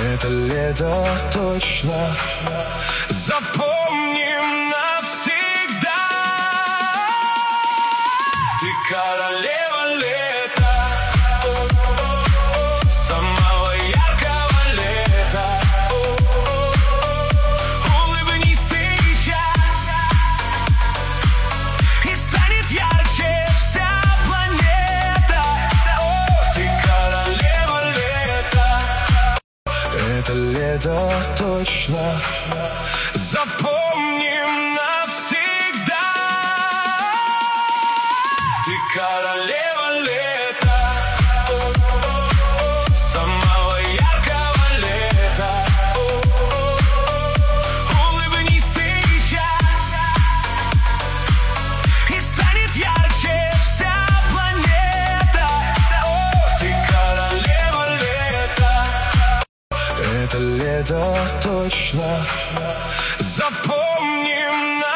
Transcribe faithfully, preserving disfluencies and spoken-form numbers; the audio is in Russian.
Это лето точно запомним навсегда. Ты королева лета, самого яркого лета. Улыбнись сейчас, и станет ярче вся планета. Ты королева лета. Это лето точно запомним навсегда. Ты королева лета, самого яркого лета. Улыбнись сейчас, и станет ярче вся планета. Ты королева лета. Это лето точно запомним.